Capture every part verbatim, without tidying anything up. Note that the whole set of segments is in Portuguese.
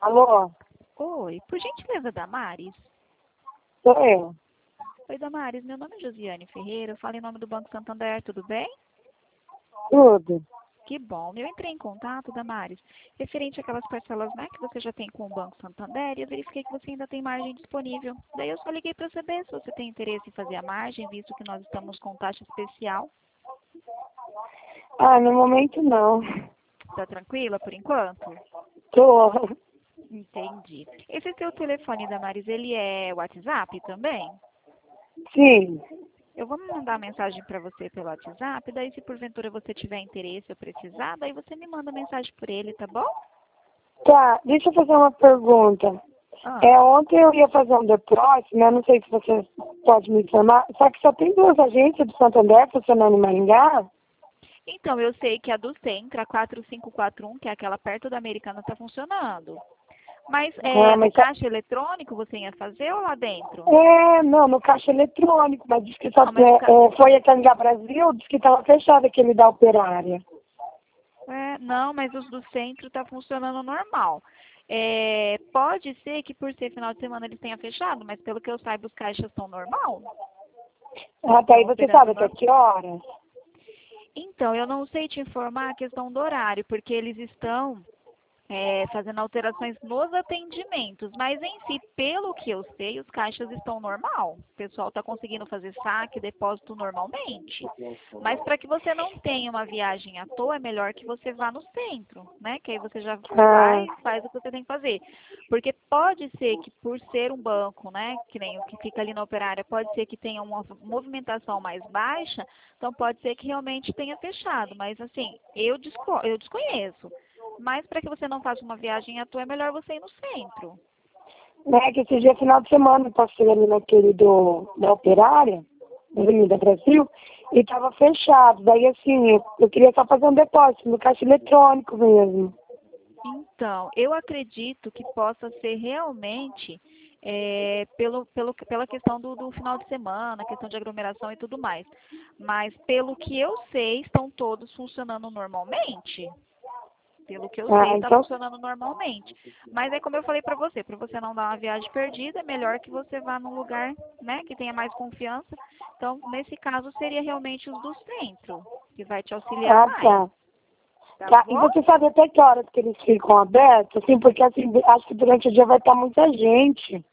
Alô? Oi, por gentileza, Damares? Sou eu. Oi, Damares, meu nome é Josiane Ferreira, eu falo em nome do Banco Santander, tudo bem? Tudo. Que bom. Eu entrei em contato, Damares, referente àquelas parcelas, né, que você já tem com o Banco Santander, e eu verifiquei que você ainda tem margem disponível. Daí eu só liguei para saber se você tem interesse em fazer a margem, visto que nós estamos com taxa especial. Ah, no momento não. Tá tranquila por enquanto? Tô. Entendi. Esse seu telefone, Damares, ele é WhatsApp também? Sim. Eu vou mandar mensagem para você pelo WhatsApp, daí se porventura você tiver interesse ou precisar, daí você me manda mensagem por ele, tá bom? Tá, deixa eu fazer uma pergunta. Ah, É, ontem eu ia fazer um depósito, né? Não sei se você pode me informar. Só que só tem duas agências do Santander funcionando em Maringá. então, eu sei que a do Centra, a quatro cinco quatro um, que é aquela perto da Americana, está funcionando. Mas Ah, é, no mas só... caixa eletrônico você ia fazer ou lá dentro? É, não, no caixa eletrônico, mas diz que só Não, mas o é, ca... é, foi a Cangar Brasil, diz que estava fechado aquele da operária. é, não, mas os do Centro está funcionando normal. É, pode ser que por ser final de semana eles tenham fechado, mas pelo que eu saiba os caixas estão normal. Até aí Estão você operando sabe até normal. que horas? Então, eu não sei te informar a questão do horário, porque eles estão é, fazendo alterações nos atendimentos, mas em si, pelo que eu sei, os caixas estão normal. O pessoal está conseguindo fazer saque, depósito normalmente. Mas para que você não tenha uma viagem à toa, é melhor que você vá no centro, né? Que aí você já vai Ah, e faz o que você tem que fazer. Porque pode ser que por ser um banco, né, que nem o que fica ali na operária, pode ser que tenha uma movimentação mais baixa, então pode ser que realmente tenha fechado. Mas assim, eu, desco eu desconheço. Mas para que você não faça uma viagem à toa, é melhor você ir no centro. né, que esse dia, final de semana, eu passei ali naquele do, da operária, da Avenida Brasil, e estava fechado. Daí, assim, eu, eu queria só fazer um depósito no caixa eletrônico mesmo. Então, eu acredito que possa ser realmente é, pelo, pelo, pela questão do, do final de semana, questão de aglomeração e tudo mais. Mas, pelo que eu sei, estão todos funcionando normalmente. Pelo que eu sei, Ah, está então, funcionando normalmente. Mas é como eu falei para você, para você não dar uma viagem perdida, é melhor que você vá num lugar, né, que tenha mais confiança. Então, nesse caso, seria realmente os do centro, que vai te auxiliar ah, mais, tá. tá Tá, e bom? você sabe até que horas que eles ficam abertos? Assim, porque assim, acho que durante o dia vai estar muita gente.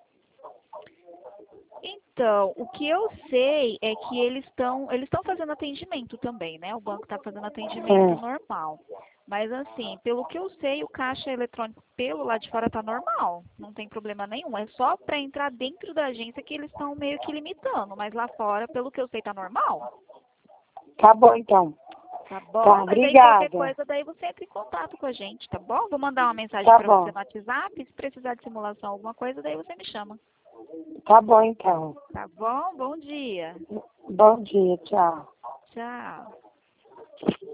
Então, o que eu sei é que eles estão eles estão fazendo atendimento também, né? O banco está fazendo atendimento É. normal. Mas assim, pelo que eu sei, o caixa eletrônico pelo lado de fora está normal, não tem problema nenhum. É só para entrar dentro da agência que eles estão meio que limitando, mas lá fora, pelo que eu sei, está normal. Tá bom, então. Tá bom? Tá, Mas aí qualquer obrigada. coisa daí você entra em contato com a gente, tá bom? Vou mandar uma mensagem Tá para você bom. no WhatsApp, se precisar de simulação alguma coisa, daí você me chama. Tá bom, então. Tá bom? Bom dia. Bom dia, tchau. Tchau.